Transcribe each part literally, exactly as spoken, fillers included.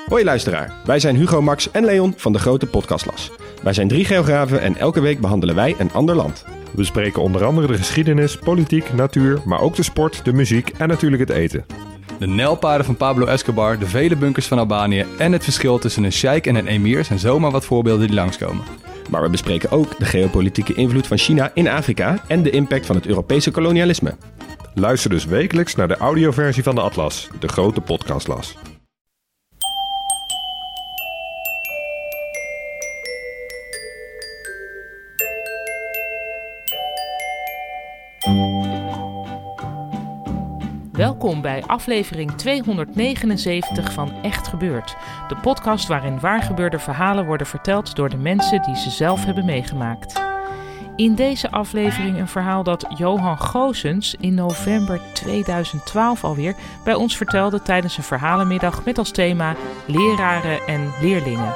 Hoi luisteraar, wij zijn Hugo, Max en Leon van de Grote Podcastlas. Wij zijn drie geografen en elke week behandelen wij een ander land. We bespreken onder andere de geschiedenis, politiek, natuur, maar ook de sport, de muziek en natuurlijk het eten. De nijlpaarden van Pablo Escobar, de vele bunkers van Albanië en het verschil tussen een sheik en een emir zijn zomaar wat voorbeelden die langskomen. Maar we bespreken ook de geopolitieke invloed van China in Afrika en de impact van het Europese kolonialisme. Luister dus wekelijks naar de audioversie van de Atlas, de Grote Podcastlas. Welkom bij aflevering tweehonderdnegenenzeventig van Echt Gebeurd. De podcast waarin waargebeurde verhalen worden verteld door de mensen die ze zelf hebben meegemaakt. In deze aflevering een verhaal dat Johan Goossens in november tweeduizend twaalf alweer bij ons vertelde tijdens een verhalenmiddag met als thema leraren en leerlingen.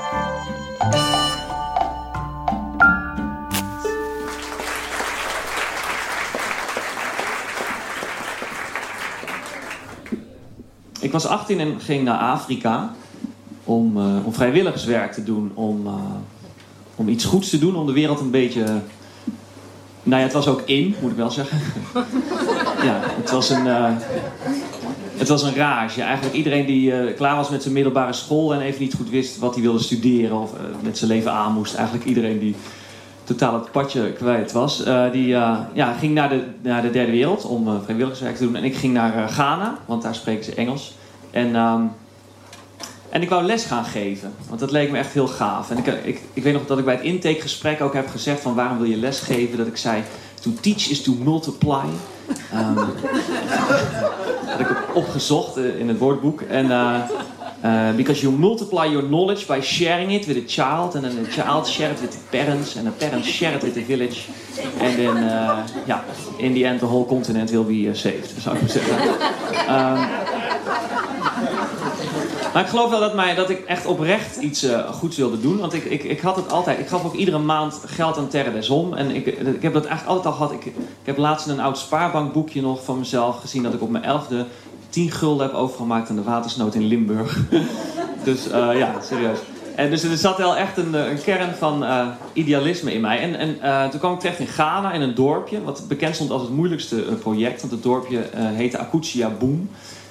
Ik was achttien en ging naar Afrika om, uh, om vrijwilligerswerk te doen, om, uh, om iets goeds te doen, om de wereld een beetje... Nou ja, het was ook in, moet ik wel zeggen. Ja, het was een, uh, het was een rage. Eigenlijk iedereen die uh, klaar was met zijn middelbare school en even niet goed wist wat hij wilde studeren of uh, met zijn leven aan moest. Eigenlijk iedereen die totaal het padje kwijt was, uh, die uh, ja, ging naar de, naar de derde wereld om uh, vrijwilligerswerk te doen. En ik ging naar uh, Ghana, want daar spreken ze Engels. En, um, en ik wou les gaan geven, want dat leek me echt heel gaaf. En ik, ik, ik weet nog dat ik bij het intakegesprek ook heb gezegd van waarom wil je les geven? Dat ik zei, to teach is to multiply. Um, dat ik heb opgezocht uh, in het woordboek. En... Uh, Uh, because you multiply your knowledge by sharing it with a child, and then the child share it with the parents, and the parents share it with the village, and then, uh, yeah, in the end, the whole continent will be uh, saved, zou ik maar zeggen. Um, maar ik geloof wel dat, mij, dat ik echt oprecht iets uh, goeds wilde doen, want ik, ik, ik had het altijd. Ik gaf ook iedere maand geld aan Terre des Hommes, en ik, ik heb dat eigenlijk altijd al gehad. Ik, ik heb laatst een oud spaarbankboekje nog van mezelf gezien dat ik op mijn elfde tien gulden heb overgemaakt aan de watersnood in Limburg. Dus uh, ja, serieus. En dus er zat wel echt een, een kern van uh, idealisme in mij. En, en uh, toen kwam ik terecht in Ghana, in een dorpje, wat bekend stond als het moeilijkste uh, project. Want het dorpje uh, heette Akutia Boom.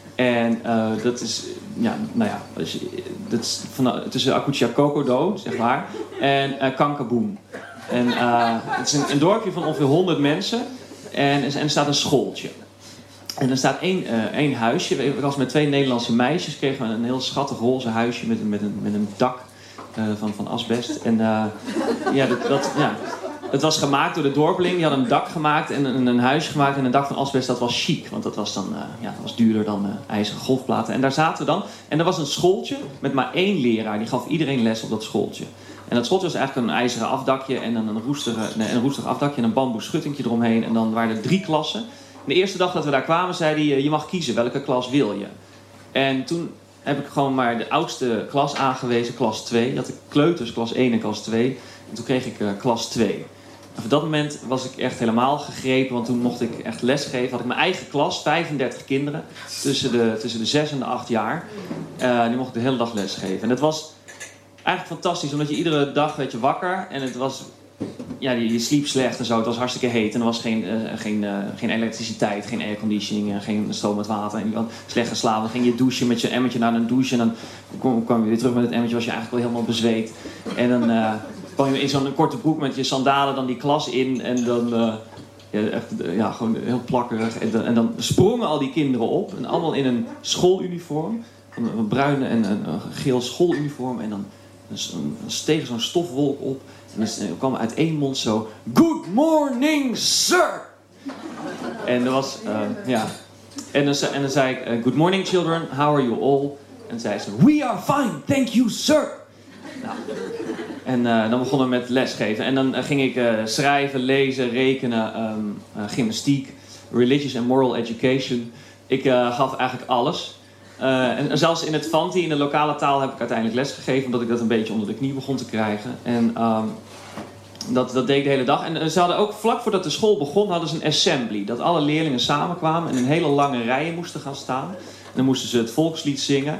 En uh, dat is, ja, nou ja, dat is van, tussen Akutia Kokodo, zeg maar, en uh, Kankaboom. En uh, het is een, een dorpje van ongeveer honderd mensen. En, en er staat een schooltje. En er staat één, uh, één huisje. Ik was met twee Nederlandse meisjes. Kregen we een heel schattig roze huisje met, met, een, met een dak uh, van, van asbest. En uh, ja, dat, dat, ja, het was gemaakt door de dorpeling. Die had een dak gemaakt en een, een huisje gemaakt. En een dak van asbest, dat was chic. Want dat was dan uh, ja, dat was duurder dan uh, ijzeren golfplaten. En daar zaten we dan. En er was een schooltje met maar één leraar. Die gaf iedereen les op dat schooltje. En dat schooltje was eigenlijk een ijzeren afdakje. En dan een roestig, nee, een roestig afdakje en een bamboe schuttingje eromheen. En dan waren er drie klassen. De eerste dag dat we daar kwamen, zei hij, je mag kiezen, welke klas wil je? En toen heb ik gewoon maar de oudste klas aangewezen, klas twee. Dat ik kleuters, klas één en klas twee. En toen kreeg ik uh, klas twee. En op dat moment was ik echt helemaal gegrepen, want toen mocht ik echt lesgeven. Had ik mijn eigen klas, vijfendertig kinderen, tussen de, tussen de zes en de acht jaar. Uh, die mocht ik de hele dag lesgeven. En dat was eigenlijk fantastisch, omdat je iedere dag werd je wakker. En het was... Ja, je, je sliep slecht en zo. Het was hartstikke heet en er was geen, uh, geen, uh, geen elektriciteit, geen airconditioning, uh, geen stroom met water. En je had slecht geslapen. Dan ging je douchen met je emmertje naar een douche en dan kwam, kwam je weer terug met het emmertje, was je eigenlijk wel helemaal bezweet. En dan uh, kwam je in zo'n korte broek met je sandalen dan die klas in en dan, uh, ja, echt, uh, ja, gewoon heel plakkerig. En, dan, en dan sprongen al die kinderen op en allemaal in een schooluniform, een, een bruine en een, een geel schooluniform en dan, dan, dan steeg zo'n stofwolk op. En dan kwam uit één mond zo... Good morning, sir! En dat was... Uh, ja. En dan, en dan zei ik... Uh, Good morning, children. How are you all? En zei ze... We are fine, thank you, sir! Nou, en uh, dan begonnen we met lesgeven. En dan uh, ging ik uh, schrijven, lezen, rekenen, um, uh, gymnastiek, religious and moral education. Ik uh, gaf eigenlijk alles. Uh, en zelfs in het Fanti, in de lokale taal, heb ik uiteindelijk lesgegeven, omdat ik dat een beetje onder de knie begon te krijgen. En um, dat, dat deed ik de hele dag. En uh, ze hadden ook, vlak voordat de school begon, hadden ze een assembly. Dat alle leerlingen samenkwamen en in hele lange rijen moesten gaan staan. En dan moesten ze het volkslied zingen.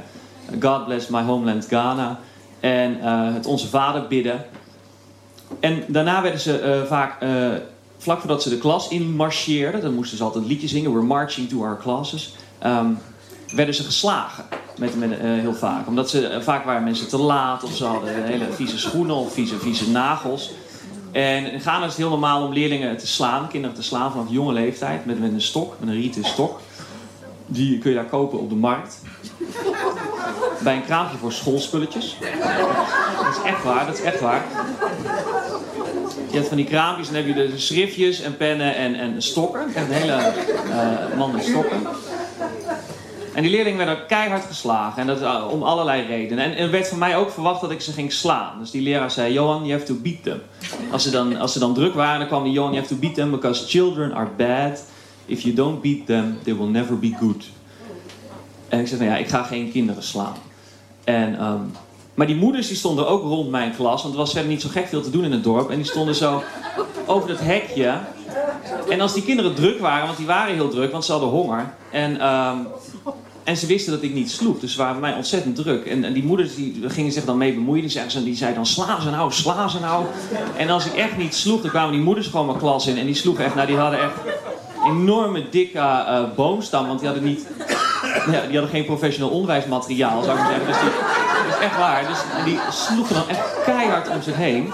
God Bless My Homeland Ghana en uh, het Onze Vader bidden. En daarna werden ze uh, vaak, uh, vlak voordat ze de klas in marcheerden, dan moesten ze altijd een liedje zingen, We're marching to our classes, um, werden ze geslagen. Met, met, uh, heel vaak. Omdat ze, uh, vaak waren mensen te laat of ze hadden hele vieze schoenen of vieze, vieze nagels. En in Ghana is het heel normaal om leerlingen te slaan, kinderen te slaan vanaf jonge leeftijd, met, met een stok, met een rieten stok. Die kun je daar kopen op de markt. Bij een kraampje voor schoolspulletjes. Dat is echt waar, dat is echt waar. Je hebt van die kraampjes, dan heb je de schriftjes en pennen en, en stokken. Echt een hele uh, man met stokken. En die leerlingen werden keihard geslagen. En dat uh, om allerlei redenen. En er werd van mij ook verwacht dat ik ze ging slaan. Dus die leraar zei, Johan, you have to beat them. Als ze dan, als ze dan druk waren, dan kwam die, Johan, you have to beat them because children are bad. If you don't beat them, they will never be good. En ik zei, nou ja, ik ga geen kinderen slaan. En, um, maar die moeders die stonden ook rond mijn klas. Want er was verder niet zo gek veel te doen in het dorp. En die stonden zo over het hekje. En als die kinderen druk waren, want die waren heel druk, want ze hadden honger. En, um, en ze wisten dat ik niet sloeg. Dus ze waren bij mij ontzettend druk. En, en die moeders die gingen zich dan mee bemoeien. Die zeiden, die zeiden dan, sla ze nou, sla ze nou. En als ik echt niet sloeg, dan kwamen die moeders gewoon mijn klas in. En die sloegen echt, nou die hadden echt enorme dikke uh, boomstam. Want die hadden niet... Ja, die hadden geen professioneel onderwijsmateriaal, zou ik maar zeggen. Dus die, dat is echt waar. Dus die sloegen dan echt keihard om zich heen.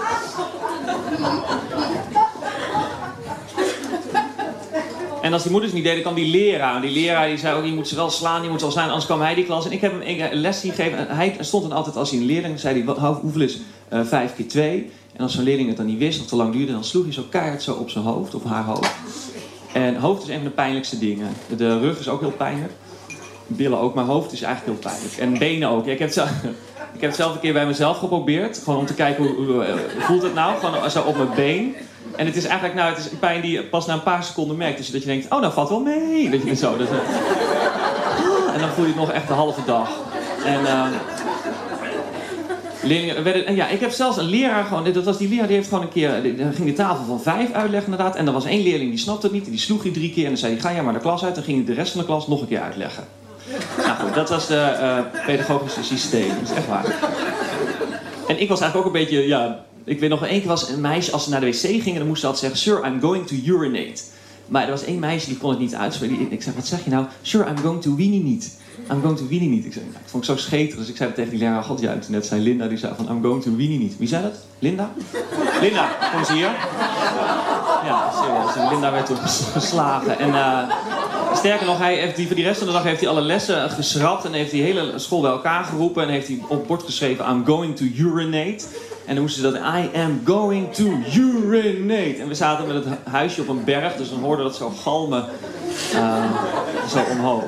En als die moeders niet deden, kwam die leraar. En die leraar die zei ook, je moet ze wel slaan, je moet ze wel slaan, anders kwam hij die klas. En ik heb hem een les gegeven. En hij stond dan altijd, als hij een leerling zei, hij, hoeveel is uh, vijf keer twee? En als zo'n leerling het dan niet wist, of te lang duurde, dan sloeg hij zo keihard zo op zijn hoofd, of haar hoofd. En hoofd is een van de pijnlijkste dingen. De rug is ook heel pijnlijk. Billen ook, maar hoofd is eigenlijk heel pijnlijk. En benen ook. Ja, ik, heb het zelf, ik heb het zelf een keer bij mezelf geprobeerd. Gewoon om te kijken, hoe, hoe, hoe voelt het nou? Gewoon zo op mijn been. En het is eigenlijk, nou, het is een pijn die je pas na een paar seconden merkt. Dus dat je denkt, oh, nou valt wel mee. Dat je zo. Dat, en dan voel je het nog echt de halve dag. En... Uh, leerlingen werden, en ja, ik heb zelfs een leraar gewoon, dat was die leraar die heeft gewoon een keer, die ging de tafel van vijf uitleggen inderdaad. En er was één leerling die snapte het niet, die sloeg hij drie keer en dan zei hij, ga jij maar de klas uit. En ging hij de rest van de klas nog een keer uitleggen. Nou goed, dat was de uh, pedagogische systeem, dat is echt waar. En ik was eigenlijk ook een beetje, ja, ik weet nog één keer was een meisje, als ze naar de wc gingen, dan moest ze altijd zeggen, sir, I'm going to urinate. Maar er was één meisje die kon het niet uitspreken. Ik zei, wat zeg je nou? Sure, I'm going to weenie niet. I'm going to weenie niet. Ik zei, nou, dat vond ik zo scheterig. Dus ik zei tegen die leraar, god ja, net zei Linda, die zei van, I'm going to weenie niet. Wie zei dat? Linda? Linda, kom eens hier. Ja, serieus. En Linda werd toen geslagen. En uh, sterker nog, hij heeft die, voor die rest van de dag heeft hij alle lessen geschrapt. En heeft die hele school bij elkaar geroepen. En heeft hij op bord geschreven, I'm going to urinate. En dan moesten ze dat, I am going to urinate. En we zaten met het huisje op een berg, dus dan hoorden dat zo galmen uh, zo omhoog.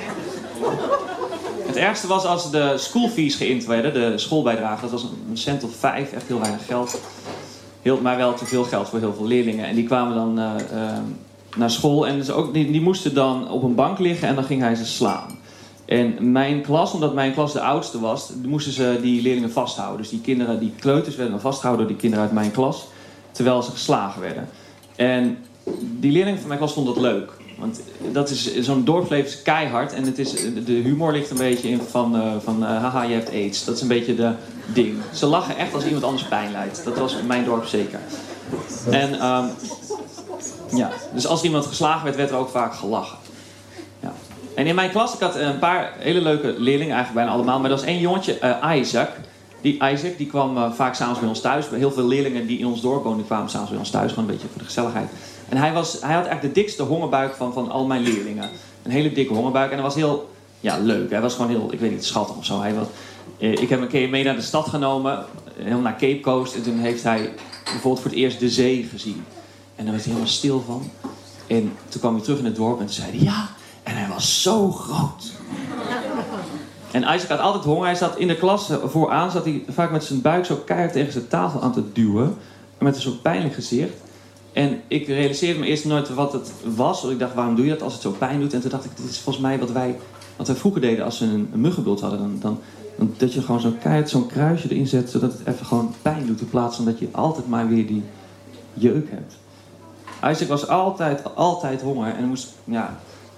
Het ergste was als de schoolfees geïnt werden, de schoolbijdrage. Dat was een cent of vijf, echt heel weinig geld. Heel, maar wel te veel geld voor heel veel leerlingen. En die kwamen dan uh, uh, naar school en dus ook, die, die moesten dan op een bank liggen en dan ging hij ze slaan. En mijn klas, omdat mijn klas de oudste was, moesten ze die leerlingen vasthouden. Dus die kinderen, die kleuters werden dan vastgehouden door die kinderen uit mijn klas, terwijl ze geslagen werden. En die leerlingen van mijn klas vonden dat leuk. Want dat is, zo'n dorpsleven is keihard en het is, de humor ligt een beetje in van, uh, van uh, haha, je hebt aids. Dat is een beetje de ding. Ze lachen echt als iemand anders pijn lijdt. Dat was in mijn dorp zeker. En um, ja, dus als er iemand geslagen werd, werd er ook vaak gelachen. Ja. En in mijn klas, ik had een paar hele leuke leerlingen, eigenlijk bijna allemaal. Maar er was één jongetje, uh, Isaac. Die Isaac die kwam uh, vaak s'avonds bij ons thuis. Heel veel leerlingen die in ons dorp woonden kwamen s'avonds bij ons thuis. Gewoon een beetje voor de gezelligheid. En hij, was, hij had eigenlijk de dikste hongerbuik van, van al mijn leerlingen. Een hele dikke hongerbuik. En dat was heel ja, leuk. Hij was gewoon heel, ik weet niet, schattig of zo. Hij was, eh, ik heb hem een keer mee naar de stad genomen. Helemaal naar Cape Coast. En toen heeft hij bijvoorbeeld voor het eerst de zee gezien. En daar werd hij helemaal stil van. En toen kwam hij terug in het dorp en toen zei hij, ja. En hij was zo groot. En Isaac had altijd honger. Hij zat in de klas vooraan. Zat hij vaak met zijn buik zo keihard tegen zijn tafel aan te duwen. En met een soort pijnlijk gezicht. En ik realiseerde me eerst nooit wat het was. Ik dacht, waarom doe je dat als het zo pijn doet? En toen dacht ik, dit is volgens mij wat wij, wat wij vroeger deden als we een, een muggenbult hadden. Dan, dan, dan, dat je gewoon zo keihard zo'n kruisje erin zet, zodat het even gewoon pijn doet. In plaats van dat je altijd maar weer die jeuk hebt. Isaac was altijd, altijd honger. En moest, ja,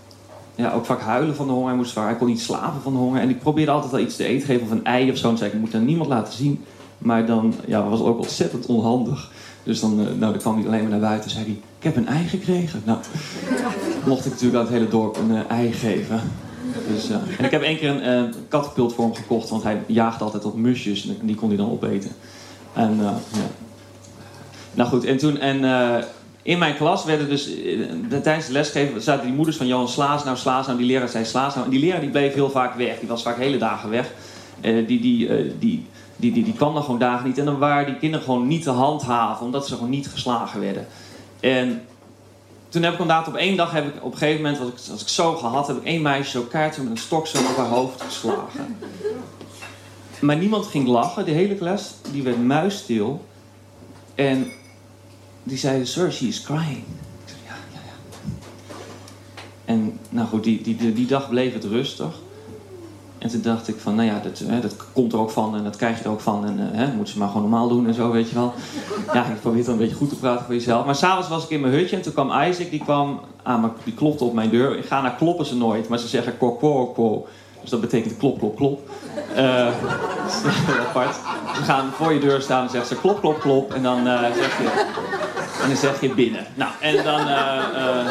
ja, ook vaak huilen van de honger. Hij, moest vaak, hij kon niet slapen van de honger. En ik probeerde altijd wel iets te eten geven of een ei of zo. En zei ik, ik moet dat niemand laten zien. Maar dan ja, was het ook ontzettend onhandig. Dus dan, uh, nou, dan kwam hij alleen maar naar buiten en zei hij, ik heb een ei gekregen. Nou, mocht ik natuurlijk aan het hele dorp een uh, ei geven. Dus, uh, en ik heb één keer een uh, katapult voor hem gekocht, want hij jaagde altijd op musjes en die kon hij dan opeten. En, uh, ja. Nou goed, en toen, en uh, in mijn klas werden dus, uh, tijdens de lesgeven, zaten die moeders van Johan Slaas, nou Slaas, nou die leraar zei Slaas, nou. En die leraar die bleef heel vaak weg, die was vaak hele dagen weg. Uh, die, die, uh, die, die, die, die kwam dan gewoon dagen niet en dan waren die kinderen gewoon niet te handhaven, omdat ze gewoon niet geslagen werden. En toen heb ik inderdaad op één dag, heb ik op een gegeven moment, als ik, als ik zo gehad, heb ik één meisje zo kaartje met een stok zo op haar hoofd geslagen. Maar niemand ging lachen, de hele klas, die werd muisstil. En die zei, sir, she is crying. Ik zei, ja, ja, ja. En nou goed, die, die, die, die dag bleef het rustig. En toen dacht ik van, nou ja, dat, hè, dat komt er ook van en dat krijg je er ook van. En uh, hè, moet ze maar gewoon normaal doen en zo, weet je wel. Ja, ik probeer dan een beetje goed te praten voor jezelf. Maar s'avonds was ik in mijn hutje en toen kwam Isaac, die kwam aan me, die klopte op mijn deur. In Ghana kloppen ze nooit, maar ze zeggen kok, kok, kok. Dus dat betekent klop, klop, klop. Uh, dat is heel apart. Ze gaan voor je deur staan en zeggen ze klop, klop, klop. En dan, uh, zeg, je, en dan zeg je binnen. Nou, en dan... Uh, uh,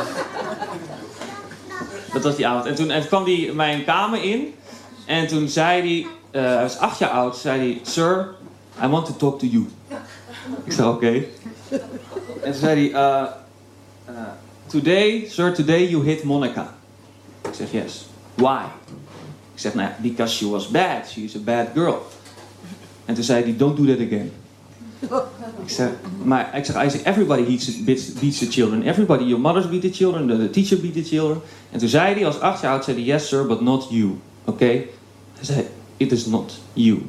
dat was die avond. En toen, en toen kwam hij mijn kamer in. En toen zei hij, uh, hij was acht jaar oud, zei hij, sir, I want to talk to you. Ik zei, oké. Okay. En toen zei hij, uh, uh, today, sir, today you hit Monica. Ik zeg, yes. Why? Ik zeg, nou ja, because she was bad. She is a bad girl. En toen zei hij, don't do that again. Ik zeg, maar ik zeg, I say, everybody beats, beats, beats the children. Everybody, your mothers beat the children, the, the teacher beat the children. En toen zei hij, als acht jaar oud, zei hij, yes sir, but not you. Oké? Okay? Hij zei, it is not you.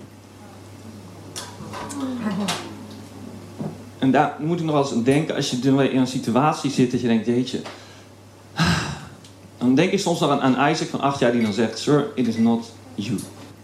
En daar moet ik nog wel eens aan denken, als je in een situatie zit dat je denkt, jeetje. Dan denk ik soms nog aan, aan Isaac van acht jaar die dan zegt, sir, it is not you.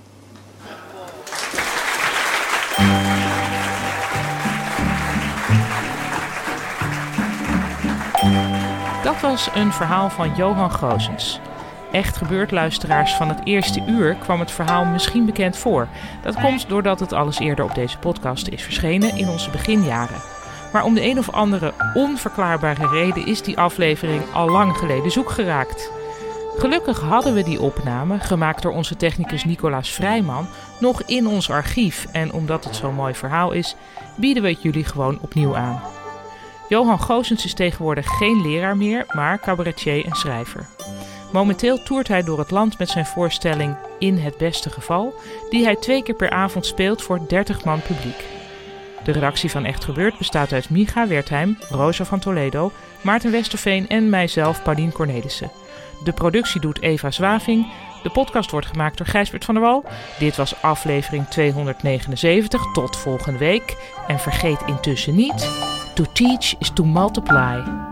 Dat was een verhaal van Johan Goossens. Echt gebeurd, luisteraars, van het eerste uur kwam het verhaal misschien bekend voor. Dat komt doordat het alles eerder op deze podcast is verschenen in onze beginjaren. Maar om de een of andere onverklaarbare reden is die aflevering al lang geleden zoek geraakt. Gelukkig hadden we die opname, gemaakt door onze technicus Nicolaas Vrijman, nog in ons archief. En omdat het zo'n mooi verhaal is, bieden we het jullie gewoon opnieuw aan. Johan Goossens is tegenwoordig geen leraar meer, maar cabaretier en schrijver. Momenteel toert hij door het land met zijn voorstelling In het beste geval, die hij twee keer per avond speelt voor dertig man publiek. De redactie van Echt Gebeurd bestaat uit Micha Wertheim, Rosa van Toledo, Maarten Westerveen en mijzelf, Paulien Cornelissen. De productie doet Eva Zwaving. De podcast wordt gemaakt door Gijsbert van der Wal. Dit was aflevering tweehonderdnegenenzeventig. Tot volgende week. En vergeet intussen niet: to teach is to multiply.